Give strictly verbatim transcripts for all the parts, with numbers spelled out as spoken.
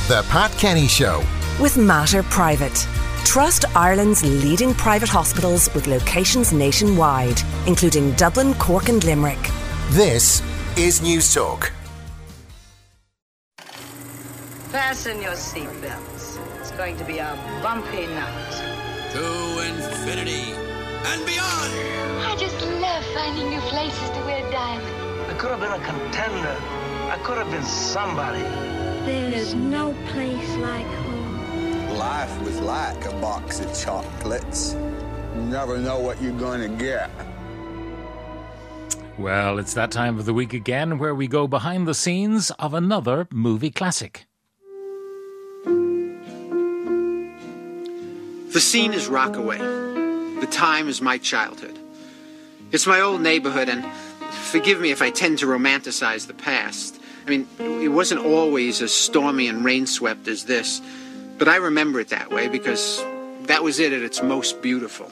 The Pat Kenny Show with Mater Private. Trust Ireland's leading private hospitals with locations nationwide, including Dublin, Cork and Limerick. This is News Talk. Fasten your seatbelts. It's going to be a bumpy night. To infinity and beyond. I just love finding new places to wear diamonds. I could have been a contender. I could have been somebody. There's no place like home. Life was like a box of chocolates. You never know what you're going to get. Well, it's that time of the week again where we go behind the scenes of another movie classic. The scene is Rockaway. The time is my childhood. It's my old neighborhood, and forgive me if I tend to romanticize the past. I mean, it wasn't always as stormy and rain-swept as this, but I remember it that way because that was it at its most beautiful.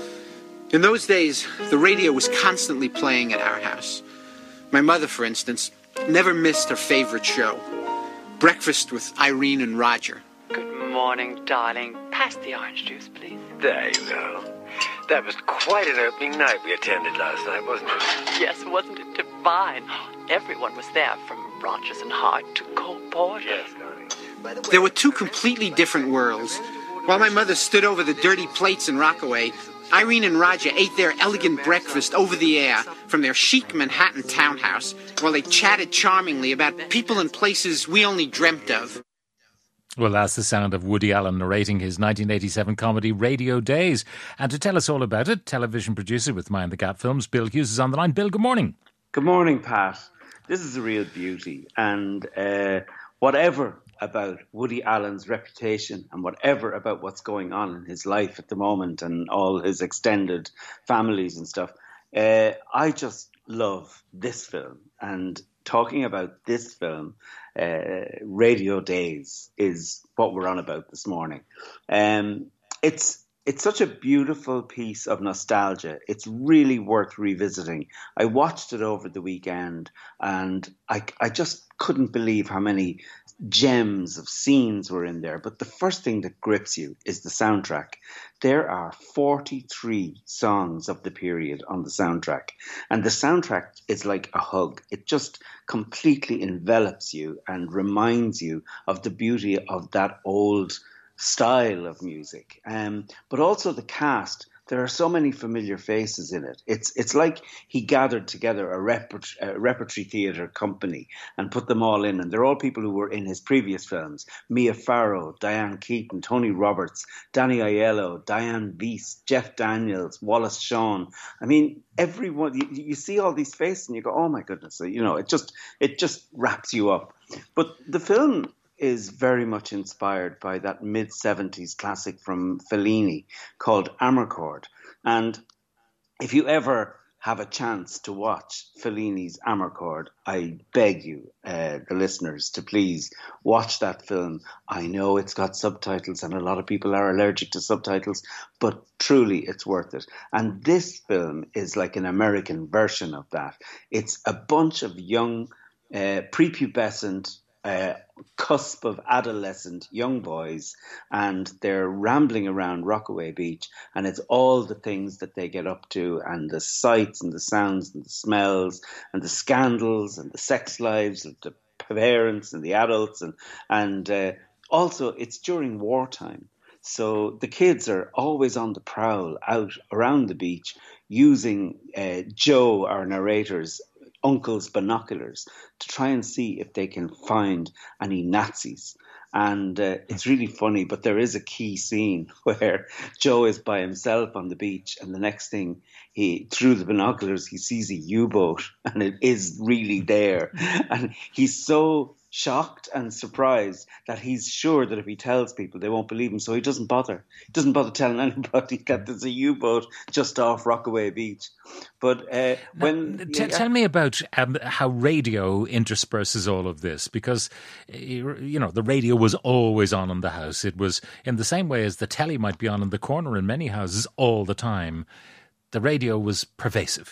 In those days, the radio was constantly playing at our house. My mother, for instance, never missed her favorite show, Breakfast with Irene and Roger. Good morning, darling. Pass the orange juice, please. There you go. That was quite an opening night we attended last night, wasn't it? Yes, wasn't it divine? Everyone was there, from Rogers and Hart to Cole Porter. Yes, darling. There were two completely different worlds. While my mother stood over the dirty plates in Rockaway, Irene and Roger ate their elegant breakfast over the air from their chic Manhattan townhouse while they chatted charmingly about people and places we only dreamt of. Well, that's the sound of Woody Allen narrating his nineteen eighty-seven comedy Radio Days. And to tell us all about it, television producer with Mind the Gap Films, Bill Hughes, is on the line. Bill, good morning. Good morning, Pat. This is a real beauty. And uh, whatever about Woody Allen's reputation and whatever about what's going on in his life at the moment and all his extended families and stuff, uh, I just love this film. And talking about this film, uh, Radio Days, is what we're on about this morning. Um, it's it's such a beautiful piece of nostalgia. It's really worth revisiting. I watched it over the weekend, and I I just couldn't believe how many gems of scenes were in there. But the first thing that grips you is the soundtrack. There are forty-three songs of the period on the soundtrack. And the soundtrack is like a hug. It just completely envelops you and reminds you of the beauty of that old style of music. Um, but also the cast. There are so many familiar faces in it. It's it's like he gathered together a, reper- a repertory theatre company and put them all in. And they're all people who were in his previous films. Mia Farrow, Diane Keaton, Tony Roberts, Danny Aiello, Diane Weiss, Jeff Daniels, Wallace Shawn. I mean, everyone, you, you see all these faces and you go, oh my goodness. You know, it just it just wraps you up. But the film is very much inspired by that mid-seventies classic from Fellini called Amarcord. And if you ever have a chance to watch Fellini's Amarcord, I beg you, uh, the listeners, to please watch that film. I know it's got subtitles and a lot of people are allergic to subtitles, but truly it's worth it. And this film is like an American version of that. It's a bunch of young, uh, prepubescent, Uh, cusp of adolescent young boys, and they're rambling around Rockaway Beach, and it's all the things that they get up to, and the sights and the sounds and the smells and the scandals and the sex lives of the parents and the adults, and and uh, also it's during wartime, so the kids are always on the prowl out around the beach using uh, Joe, our narrator's uncle's binoculars, to try and see if they can find any Nazis. And uh, it's really funny, but there is a key scene where Joe is by himself on the beach, and the next thing, he through the binoculars, he sees a U-boat, and it is really there. And he's so shocked and surprised that he's sure that if he tells people, they won't believe him, so he doesn't bother. He doesn't bother telling anybody that there's a U-boat just off Rockaway Beach. But uh, when... Now, t- yeah. Tell me about um, how radio intersperses all of this, because, you know, the radio was always on in the house. It was in the same way as the telly might be on in the corner in many houses all the time. The radio was pervasive.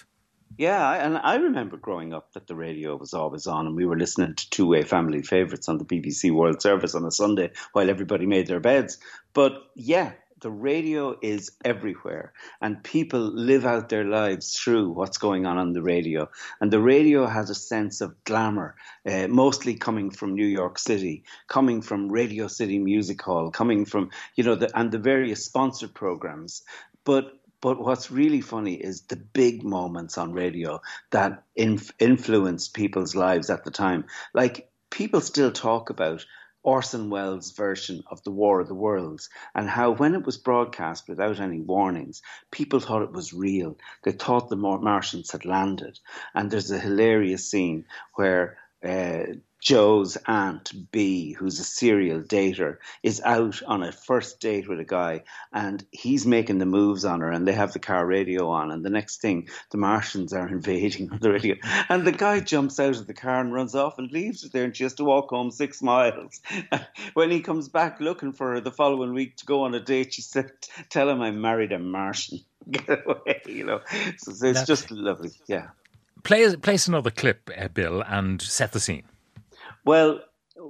Yeah, I- and I remember growing up that the radio was always on, and we were listening to two-way family favourites on the B B C World Service on a Sunday while everybody made their beds. But yeah, the radio is everywhere, and people live out their lives through what's going on on the radio. And the radio has a sense of glamour, uh, mostly coming from New York City, coming from Radio City Music Hall, coming from, you know, the, and the various sponsored programs. But But what's really funny is the big moments on radio that inf- influenced people's lives at the time. Like, people still talk about Orson Welles' version of The War of the Worlds, and how when it was broadcast without any warnings, people thought it was real. They thought the Martians had landed. And there's a hilarious scene where uh, Joe's aunt, Bea, who's a serial dater, is out on a first date with a guy, and he's making the moves on her, and they have the car radio on, and the next thing, the Martians are invading on the radio. And the guy jumps out of the car and runs off and leaves her there, and she has to walk home six miles. When he comes back looking for her the following week to go on a date, she said, "Tell him I married a Martian." Get away, you know. So it's That's... just lovely, yeah. Play, play us another clip, uh, Bill, and set the scene. Well,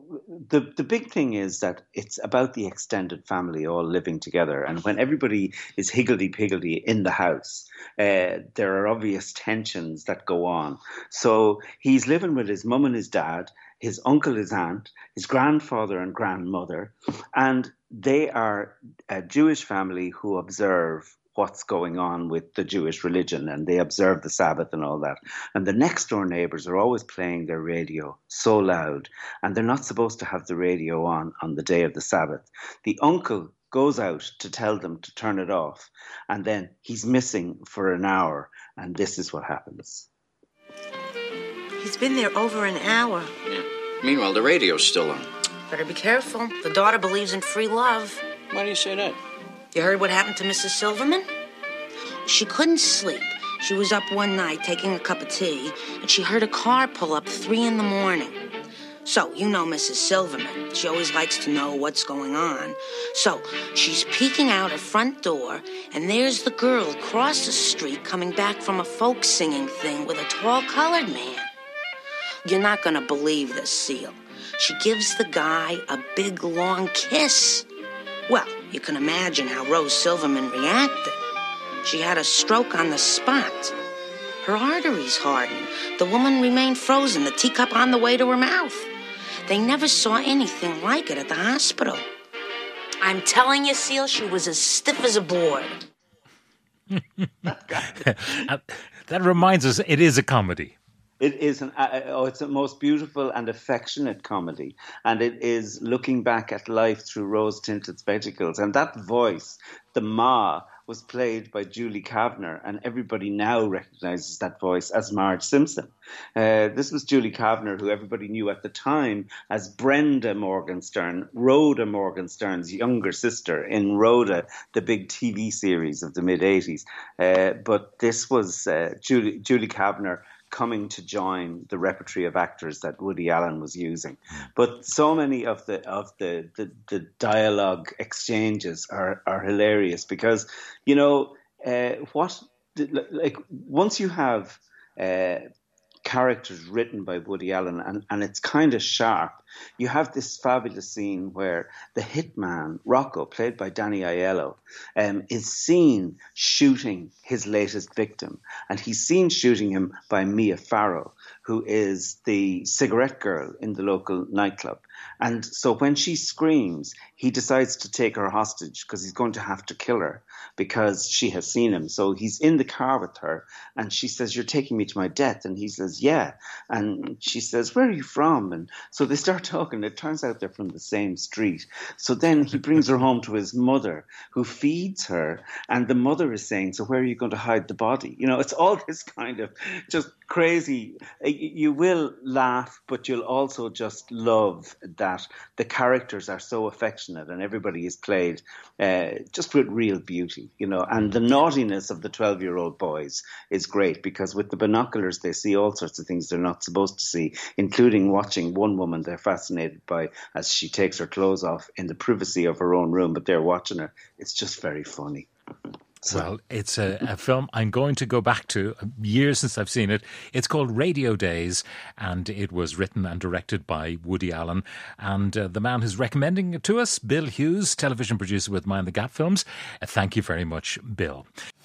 the the big thing is that it's about the extended family all living together. And when everybody is higgledy-piggledy in the house, uh, there are obvious tensions that go on. So he's living with his mum and his dad, his uncle, his aunt, his grandfather and grandmother, and they are a Jewish family who observe what's going on with the Jewish religion, and they observe the Sabbath and all that. And the next door neighbours are always playing their radio so loud, and they're not supposed to have the radio on on the day of the Sabbath. The uncle goes out to tell them to turn it off, and then he's missing for an hour, and this is what happens. He's been there over an hour. Yeah. Meanwhile, the radio's still on. Better be careful. The daughter believes in free love. Why do you say that? You heard what happened to Missus Silverman? She couldn't sleep. She was up one night taking a cup of tea, and she heard a car pull up three in the morning. So, you know Missus Silverman. She always likes to know what's going on. So, she's peeking out her front door, and there's the girl across the street coming back from a folk singing thing with a tall colored man. You're not going to believe this, Seal. She gives the guy a big, long kiss. Well, you can imagine how Rose Silverman reacted. She had a stroke on the spot. Her arteries hardened. The woman remained frozen, the teacup on the way to her mouth. They never saw anything like it at the hospital. I'm telling you, Seal, she was as stiff as a board. That reminds us, it is a comedy. It is an uh, oh, it's a most beautiful and affectionate comedy, and it is looking back at life through rose-tinted spectacles. And that voice, the Ma, was played by Julie Kavner, and everybody now recognises that voice as Marge Simpson. Uh, this was Julie Kavner, who everybody knew at the time as Brenda Morgenstern, Rhoda Morgenstern's younger sister in Rhoda, the big T V series of the mid-eighties. Uh, but this was uh, Julie, Julie Kavner coming to join the repertory of actors that Woody Allen was using. But so many of the of the the, the dialogue exchanges are, are hilarious because, you know, uh, what like once you have uh, characters written by Woody Allen and, and it's kind of sharp, you have this fabulous scene where the hitman, Rocco, played by Danny Aiello, um, is seen shooting his latest victim. And he's seen shooting him by Mia Farrow, who is the cigarette girl in the local nightclub. And so when she screams, he decides to take her hostage because he's going to have to kill her because she has seen him. So he's in the car with her and she says, "You're taking me to my death." And he says, "Yeah." And she says, "Where are you from?" And so they start talking. It turns out they're from the same street. So then he brings her home to his mother, who feeds her. And the mother is saying, "So where are you going to hide the body?" You know, it's all this kind of just crazy. You will laugh, but you'll also just love that the characters are so affectionate and everybody is played uh, just with real beauty, you know. And the naughtiness of the twelve-year-old boys is great because with the binoculars they see all sorts of things they're not supposed to see, including watching one woman they're fascinated by as she takes her clothes off in the privacy of her own room, but they're watching her. It's just very funny. So. Well, it's a, a film I'm going to go back to, years since I've seen it. It's called Radio Days, and it was written and directed by Woody Allen. And uh, the man who's recommending it to us, Bill Hughes, television producer with Mind the Gap Films. Uh, thank you very much, Bill.